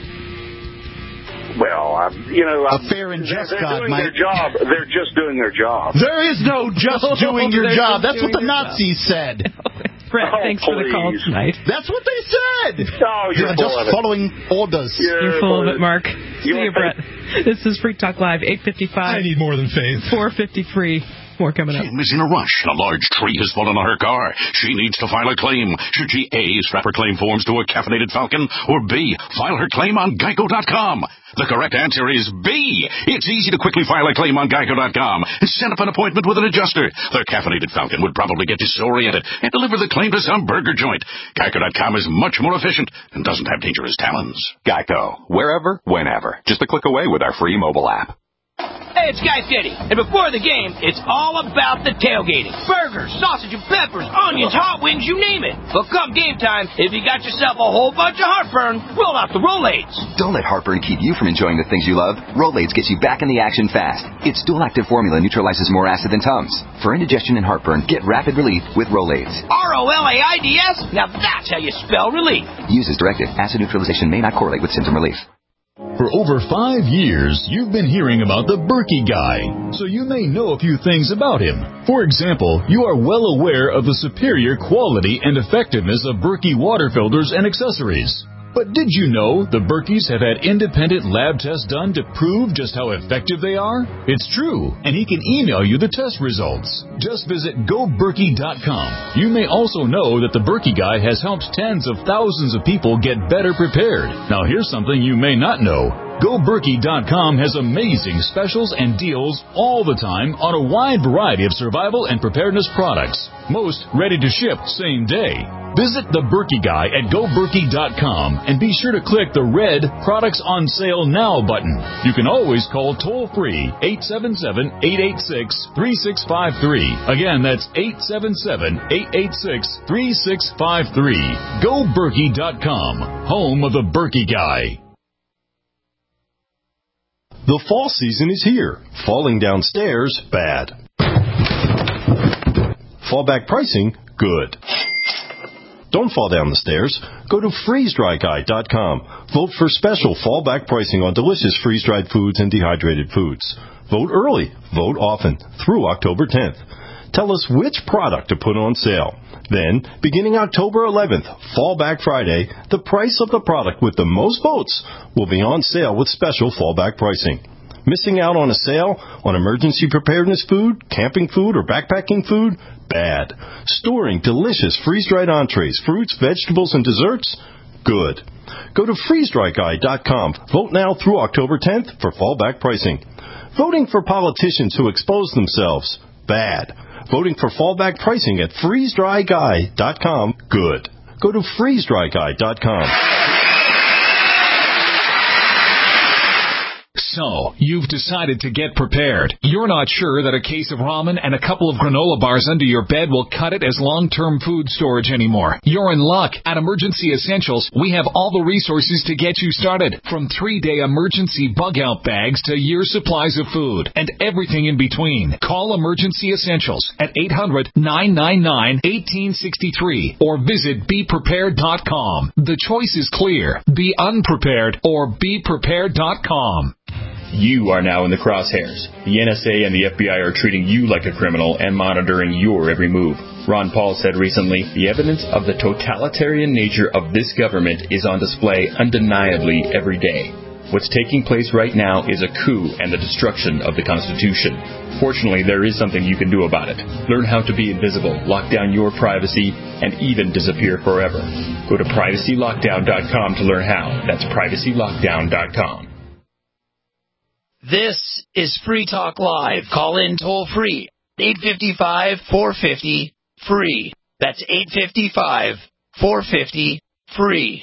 Well, I'm, you know, a fair and just they're, they're God doing might. their job. They're just doing their job. There is no just doing your They're job. That's what the Nazis said. Brett, oh, thanks please. for the call tonight. That's what they said. Oh, you're, you're full just of it. following orders. You're, you're full of it, Mark. See you you, Brett. This is Freak Talk Live, eight fifty-five. I need more than faith. four fifty-three. More coming up. Kim is in a rush. A large tree has fallen on her car. She needs to file a claim. Should she A, strap her claim forms to a caffeinated Falcon, or B, file her claim on Geico dot com? The correct answer is B. It's easy to quickly file a claim on Geico dot com and set up an appointment with an adjuster. Their caffeinated Falcon would probably get disoriented and deliver the claim to some burger joint. Geico dot com is much more efficient and doesn't have dangerous talons. Geico. Wherever, whenever. Just a click away with our free mobile app. Hey, it's Guy Fieri, and before the game, it's all about the tailgating. Burgers, sausage and peppers, onions, hot wings, you name it. But come game time, if you got yourself a whole bunch of heartburn, roll out the Rolaids. Don't let heartburn keep you from enjoying the things you love. Rolaids gets you back in the action fast. Its dual-active formula neutralizes more acid than Tums. For indigestion and heartburn, get rapid relief with Rolaids. R O L A I D S? Now that's how you spell relief. Use as directed. Acid neutralization may not correlate with symptom relief. For over five years, you've been hearing about the Berkey Guy, so you may know a few things about him. For example, you are well aware of the superior quality and effectiveness of Berkey water filters and accessories. But did you know the Berkeys have had independent lab tests done to prove just how effective they are? It's true, and he can email you the test results. Just visit go berkey dot com. You may also know that the Berkey Guy has helped tens of thousands of people get better prepared. Now here's something you may not know. go berkey dot com has amazing specials and deals all the time on a wide variety of survival and preparedness products. Most ready to ship same day. Visit the Berkey Guy at go berkey dot com and be sure to click the red Products on Sale Now button. You can always call toll-free eight seven seven, eight eight six, three six five three. Again, that's eight seven seven, eight eight six, three six five three. go berkey dot com, home of the Berkey Guy. The fall season is here. Falling downstairs, bad. Fallback pricing, good. Don't fall down the stairs. Go to freeze dry guy dot com. Vote for special fallback pricing on delicious freeze-dried foods and dehydrated foods. Vote early. Vote often. Through October tenth. Tell us which product to put on sale. Then, beginning October eleventh, Fallback Friday, the price of the product with the most votes will be on sale with special fallback pricing. Missing out on a sale on emergency preparedness food, camping food, or backpacking food? Bad. Storing delicious freeze-dried entrees, fruits, vegetables, and desserts? Good. Go to freeze dry guy dot com. Vote now through October tenth for fallback pricing. Voting for politicians who expose themselves? Bad. Voting for fallback pricing at freeze dry guy dot com? Good. Go to freeze dry guy dot com. So, you've decided to get prepared. You're not sure that a case of ramen and a couple of granola bars under your bed will cut it as long-term food storage anymore. You're in luck. At Emergency Essentials, we have all the resources to get you started. From three-day emergency bug-out bags to year supplies of food and everything in between. Call Emergency Essentials at eight hundred, nine nine nine, one eight six three or visit be prepared dot com. The choice is clear. Be unprepared or be prepared dot com. You are now in the crosshairs. The N S A and the F B I are treating you like a criminal and monitoring your every move. Ron Paul said recently, the evidence of the totalitarian nature of this government is on display undeniably every day. What's taking place right now is a coup and the destruction of the Constitution. Fortunately, there is something you can do about it. Learn how to be invisible, lock down your privacy, and even disappear forever. Go to privacy lockdown dot com to learn how. That's privacy lockdown dot com. This is Free Talk Live. Call in toll free. eight five five, four five zero, free. That's eight five five, four five zero, free.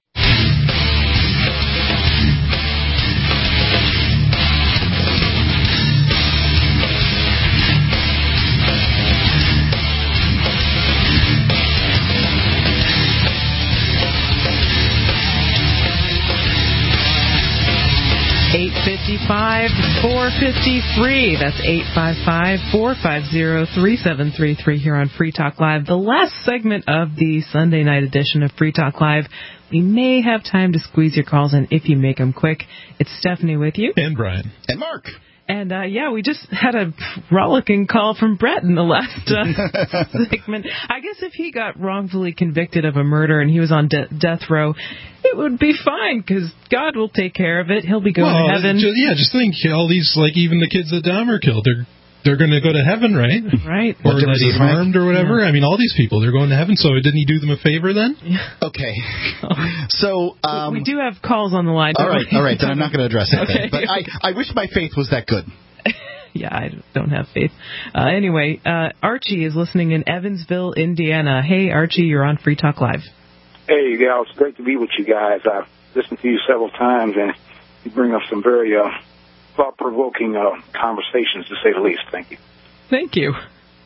eight five five, four five zero, free. That's eight five five, four five zero, three seven three three here on Free Talk Live. The last segment of the Sunday night edition of Free Talk Live. We may have time to squeeze your calls in if you make them quick. It's Stephanie with you. And Brian. And Mark. And, uh, yeah, we just had a rollicking call from Brett in the last uh, segment. I guess if he got wrongfully convicted of a murder and he was on de- death row, it would be fine because God will take care of it. He'll be going well, to heaven. Just, yeah, just think, all these, like, even the kids that Dahmer killed, they're they're going to go to heaven, right? Right. Or that he's harmed or whatever. Yeah. I mean, all these people, they're going to heaven, so didn't he do them a favor then? Yeah. Okay. So, um, we do have calls on the line. All right, all right, then I'm not going to address it okay. then. But I, I wish my faith was that good. Yeah, I don't have faith. Uh, anyway, uh, Archie is listening in Evansville, Indiana. Hey, Archie, you're on Free Talk Live. Hey, gals, it's great to be with you guys. I've listened to you several times, and you bring up some very uh, thought-provoking uh, conversations, to say the least. Thank you. Thank you.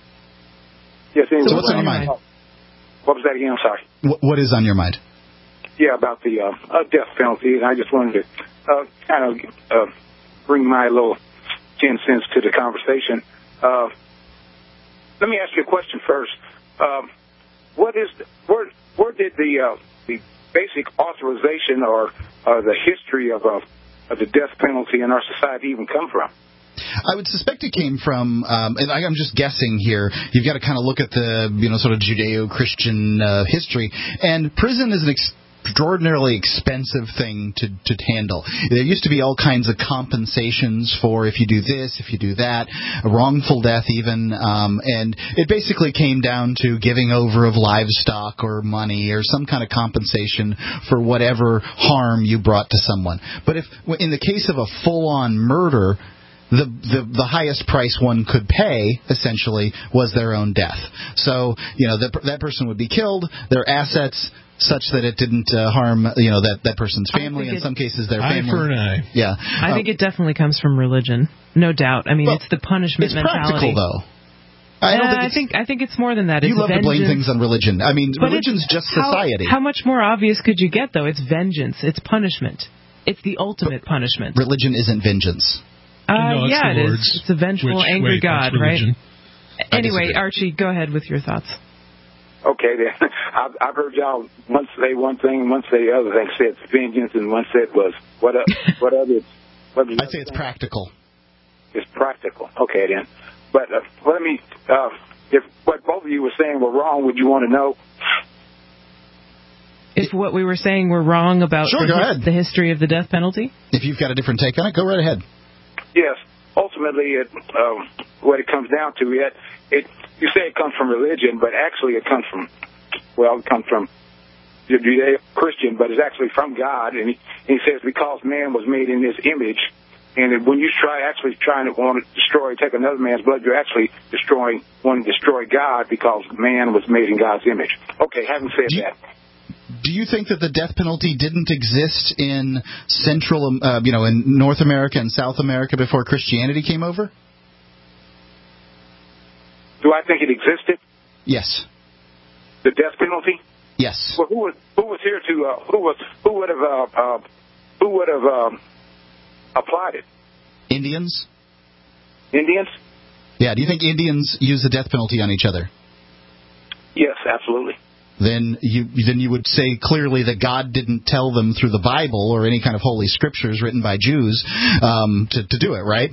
Yes, anyway, so what's on your mind? What was that again? I'm sorry. What, what is on your mind? Yeah, about the uh, uh, death penalty, and I just wanted to uh, kind of uh, bring my little ten cents to the conversation. Uh, let me ask you a question first. Um, what is the, where where did the uh, the basic authorization or uh, the history of uh, of the death penalty in our society even come from? I would suspect it came from, um, and I, I'm just guessing here, you've got to kind of look at the, you know, sort of Judeo-Christian uh, history, and prison is an ex- extraordinarily expensive thing to, to handle. There used to be all kinds of compensations for if you do this, if you do that, a wrongful death even, um, and it basically came down to giving over of livestock or money or some kind of compensation for whatever harm you brought to someone. But if, in the case of a full-on murder, The, the the highest price one could pay, essentially, was their own death. So, you know, that that person would be killed, their assets, such that it didn't uh, harm, you know, that, that person's family. In some cases, their eye family. for an eye. Yeah. I uh, think it definitely comes from religion, no doubt. I mean, well, it's the punishment it's mentality. It's practical, though. I, don't uh, think, I think I think it's more than that. You it's love vengeance. to blame things on religion. I mean, but religion's just how, society. How much more obvious could you get, though? It's vengeance. It's punishment. It's the ultimate but punishment. Religion isn't vengeance. Uh, no, yeah, it Lord's, is. It's a vengeful, which, angry wait, God, right? I Anyway, disagree. Archie, go ahead with your thoughts. Okay, then. I've, I've heard y'all once say one thing, once say the other thing. Said vengeance, and one said was what? Uh, what other? What I say it's practical. It's practical. Okay, then. But uh, let me. Uh, if what both of you were saying were wrong, would you want to know? If what we were saying were wrong about sure, the, go ahead. the history of the death penalty? If you've got a different take on it, go right ahead. Yes. Ultimately, it, um, what it comes down to, it, it you say it comes from religion, but actually it comes from, well, it comes from Judeo-Christian, but it's actually from God. And he, he says because man was made in his image, and when you try actually trying to want to destroy, take another man's blood, you're actually destroying, wanting to destroy God because man was made in God's image. Okay, having said you, that. Do you think that the death penalty didn't exist in Central, uh, you know, in North America and South America before Christianity came over? Do I think it existed? Yes. The death penalty? Yes. Well, who was who was here to uh, who was who would have uh, uh, who would have um, applied it? Indians. Indians? Yeah. Do you think Indians use the death penalty on each other? Yes, absolutely. Then you then you would say clearly that God didn't tell them through the Bible or any kind of holy scriptures written by Jews um, to, to do it, right?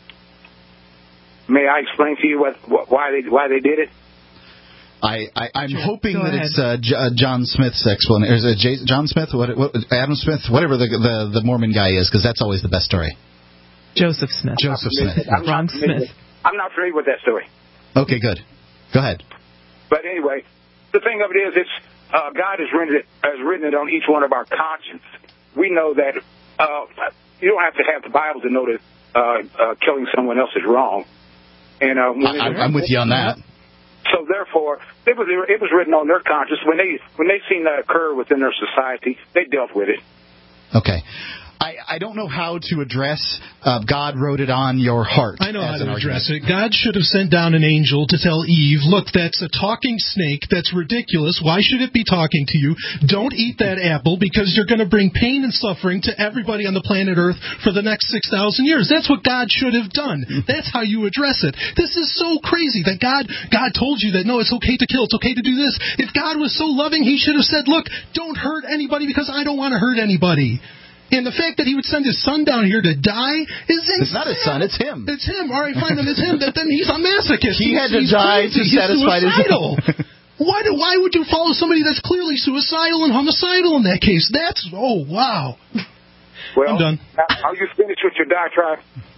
May I explain to you what, what why they why they did it? I, I, I'm sure. hoping Go that ahead. it's uh, J- uh, John Smith's explanation. Is it J- John Smith? What, what, Adam Smith? Whatever the, the, the Mormon guy is, because that's always the best story. Joseph Smith. Joseph Smith. I'm Ron not familiar Smith. with- I'm not familiar with that story. Okay, good. Go ahead. But anyway, the thing of it is, it's uh, God has written it has written it on each one of our conscience. We know that uh, you don't have to have the Bible to know that uh, uh, killing someone else is wrong. And uh, when I, I'm with you on that. So therefore, it was it was written on their conscience. When they when they seen that occur within their society, they dealt with it. Okay. I, I don't know how to address uh, God wrote it on your heart. I know how to an address argument. it. God should have sent down an angel to tell Eve, look, that's a talking snake. That's ridiculous. Why should it be talking to you? Don't eat that apple because you're going to bring pain and suffering to everybody on the planet Earth for the next six thousand years. That's what God should have done. That's how you address it. This is so crazy that God God told you that, no, it's okay to kill. It's okay to do this. If God was so loving, he should have said, look, don't hurt anybody because I don't want to hurt anybody. And the fact that he would send his son down here to die is insane. It's not his son, it's him. It's him. All right, fine, then it's him. Then he's a masochist. He he's, had to he's die crazy. to satisfy he's suicidal. his... why, do, why would you follow somebody that's clearly suicidal and homicidal in that case? That's, oh, wow. Well, I'm done. Are you finished with your diatribe?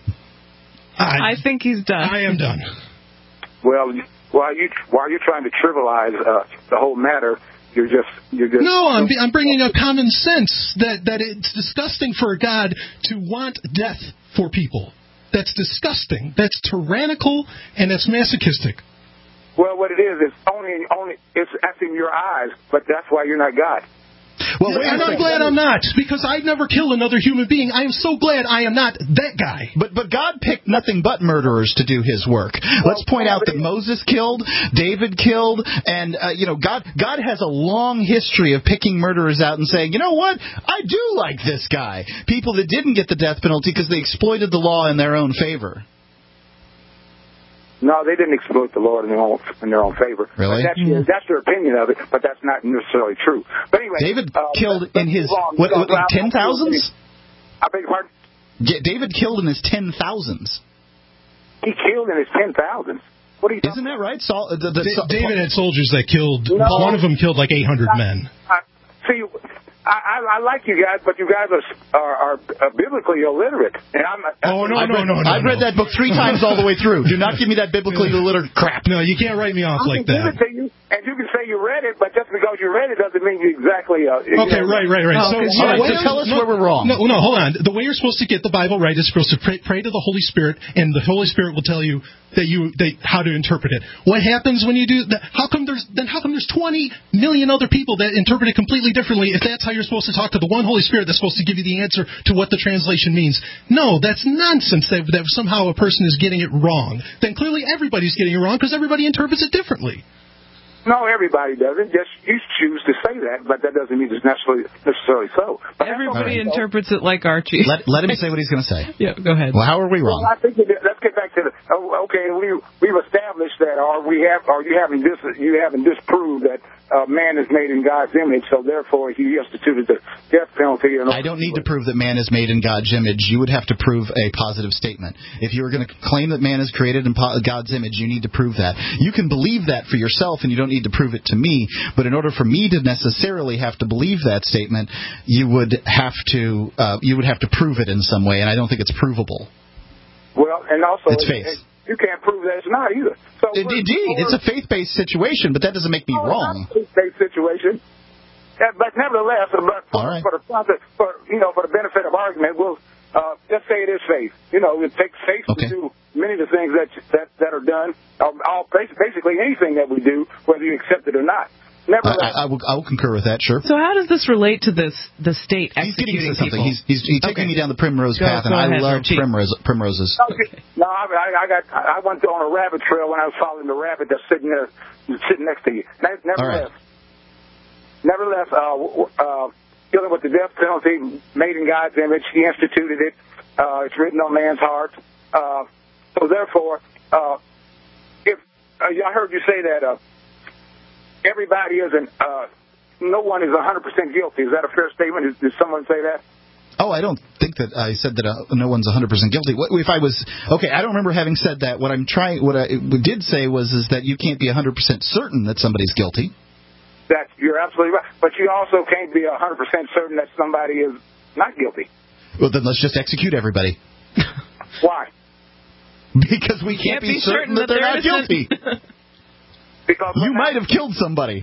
I, I think he's done. I am done. Well, while you while you're trying to trivialize uh, the whole matter, you're just you're just. No, I'm I'm bringing up common sense that that it's disgusting for God to want death for people. That's disgusting. That's tyrannical and that's masochistic. Well, what it is, it's only only it's acting your eyes, but that's why you're not God. Well, and I'm glad I'm not, because I'd never kill another human being. I am so glad I am not that guy. But but God picked nothing but murderers to do his work. Let's point out that Moses killed, David killed, and uh, you know God God has a long history of picking murderers out and saying, you know what, I do like this guy. People that didn't get the death penalty because they exploited the law in their own favor. No, they didn't exploit the Lord in their own, in their own favor. Really? That's, mm-hmm. that's their opinion of it, but that's not necessarily true. But anyway, David uh, killed in his what, what like ten thousands? I beg your pardon? Yeah, David killed in his ten thousands. He killed in his ten thousands. What are you? Isn't that right? Saul, the, the, Da- David had soldiers that killed. No. One of them killed like eight hundred men. I, see. I, I, I like you guys, but you guys are, are, are biblically illiterate. And I'm, oh, no, I've no, read, no, no. I've no. read that book three times all the way through. Do not give me that biblically illiterate crap. No, you can't write me off I like can that. give it to you, and you can say you read it, but just because you read it doesn't mean you exactly... Uh, okay, you know, right, right, right. Oh, so, all so right, way, so tell us no, where we're wrong. No, no, hold on. The way you're supposed to get the Bible right is supposed to pray, pray to the Holy Spirit, and the Holy Spirit will tell you that you that, how to interpret it. What happens when you do that? How come there's then how come there's twenty million other people that interpret it completely differently if that's how you're supposed to talk to the one Holy Spirit that's supposed to give you the answer to what the translation means? No, that's nonsense that, that somehow a person is getting it wrong. Then clearly everybody's getting it wrong because everybody interprets it differently. No, everybody doesn't. Just you choose to say that, but that doesn't mean it's necessarily necessarily so. But everybody right. interprets it like Archie. Let, let him say what he's going to say. Yeah, go ahead. Well, how are we wrong? Well, I think it, let's get back to the. Oh, okay, we we've established that, or we have, or you haven't dis, you haven't disproved that uh, man is made in God's image, so therefore he instituted the death penalty. And I don't need to prove that man is made in God's image. You would have to prove a positive statement. If you were going to claim that man is created in God's image, you need to prove that. You can believe that for yourself, and you don't need to prove it to me. But in order for me to necessarily have to believe that statement, you would have to uh, you would have to prove it in some way, and I don't think it's provable. Well, and also it's faith. It, you can't prove that it's not either. So it, indeed, it's a faith-based situation, but that doesn't make me no, wrong. It's not a faith-based situation. Yeah, but nevertheless, but for, right. for the for you know for the benefit of argument, we'll uh, let's say it is faith. You know, it takes faith okay. to do many of the things that that that are done. Um, all basically anything that we do, whether you accept it or not. Nevertheless, I, I, will, I will concur with that. Sure. So how does this relate to this the state executing he's people? He's, he's, he's taking okay. me down the primrose go, path, go and ahead, I love Archie. primrose, primroses. Okay. No, I, I got I went on a rabbit trail when I was following the rabbit that's sitting there, sitting next to you. Nevertheless. Nevertheless, uh, uh, dealing with the death penalty, made in God's image, he instituted it. Uh, it's written on man's heart. Uh, so therefore, uh, if uh, I heard you say that uh, everybody isn't, uh, no one is one hundred percent guilty. Is that a fair statement? Did, did someone say that? Oh, I don't think that I said that uh, no one's one hundred percent guilty. What, if I was okay, I don't remember having said that. What I'm trying, what I did say was, is that you can't be one hundred percent certain that somebody's guilty. That you're absolutely right, but you also can't be one hundred percent certain that somebody is not guilty. Well, then let's just execute everybody. Why? Because we can't, can't be, be certain, certain that, that they're, they're not guilty. Because you might have killed somebody.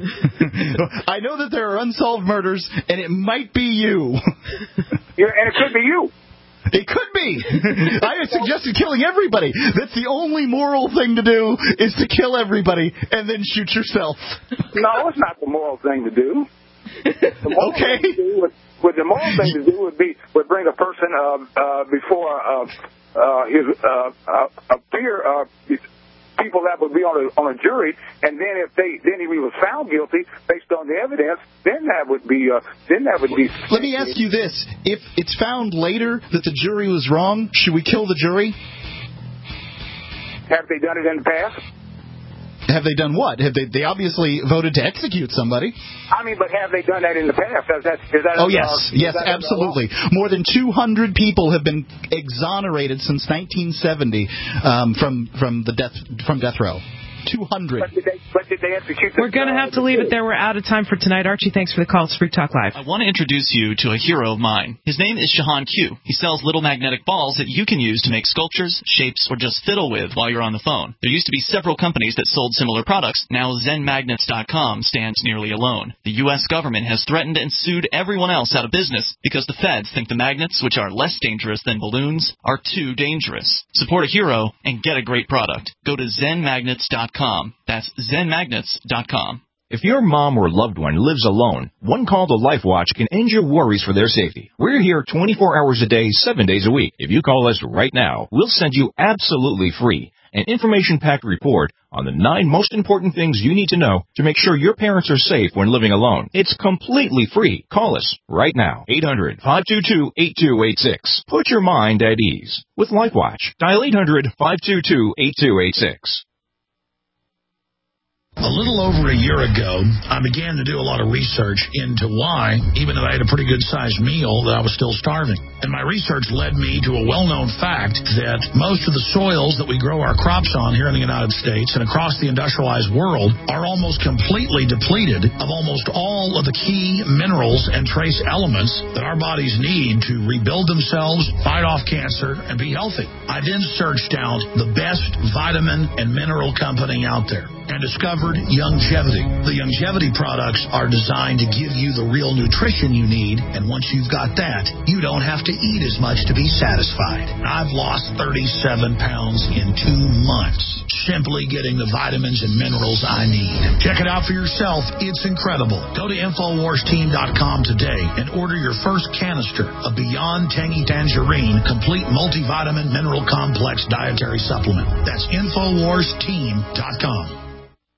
I know that there are unsolved murders, and it might be you. Yeah, and it could be you. It could be. I had suggested killing everybody. That's the only moral thing to do, is to kill everybody and then shoot yourself. No, it's not the moral thing to do. The moral okay. Thing to do would, would the moral thing to do would be would bring a person uh, uh, before uh, uh, his uh, uh, a peer. Uh, people that would be on a on a jury, and then if they then if he was found guilty based on the evidence, then that would be uh, then that would be. Let me ask you this: if it's found later that the jury was wrong, should we kill the jury? Have they done it in the past? Have they done what? Have they? They obviously voted to execute somebody. I mean, but have they done that in the past? Is that, is that oh a, yes, uh, yes, absolutely. More than two hundred people have been exonerated since nineteen seventy um, from from the death from death row. two hundred. But did they, but did they execute? We're going to have to leave it there. We're out of time for tonight. Archie, thanks for the call. Spruik Talk Live. I want to introduce you to a hero of mine. His name is Shahan Q. He sells little magnetic balls that you can use to make sculptures, shapes, or just fiddle with while you're on the phone. There used to be several companies that sold similar products. Now Zen Magnets dot com stands nearly alone. The U S government has threatened and sued everyone else out of business because the feds think the magnets, which are less dangerous than balloons, are too dangerous. Support a hero and get a great product. Go to Zen Magnets dot com. That's Zen Magnets dot com. If your mom or loved one lives alone, one call to LifeWatch can end your worries for their safety. We're here twenty-four hours a day, seven days a week. If you call us right now, we'll send you absolutely free an information-packed report on the nine most important things you need to know to make sure your parents are safe when living alone. It's completely free. Call us right now. eight hundred, five two two, eight two eight six. Put your mind at ease with LifeWatch. Dial eight hundred, five two two, eight two eight six. A little over a year ago, I began to do a lot of research into why, even though I had a pretty good-sized meal, that I was still starving. And my research led me to a well-known fact that most of the soils that we grow our crops on here in the United States and across the industrialized world are almost completely depleted of almost all of the key minerals and trace elements that our bodies need to rebuild themselves, fight off cancer, and be healthy. I then searched out the best vitamin and mineral company out there and discovered Youngevity. The Youngevity products are designed to give you the real nutrition you need, and once you've got that, you don't have to eat as much to be satisfied. I've lost thirty-seven pounds in two months, simply getting the vitamins and minerals I need. Check it out for yourself. It's incredible. Go to Infowars Team dot com today and order your first canister of Beyond Tangy Tangerine Complete Multivitamin Mineral Complex Dietary Supplement. That's Infowars Team dot com.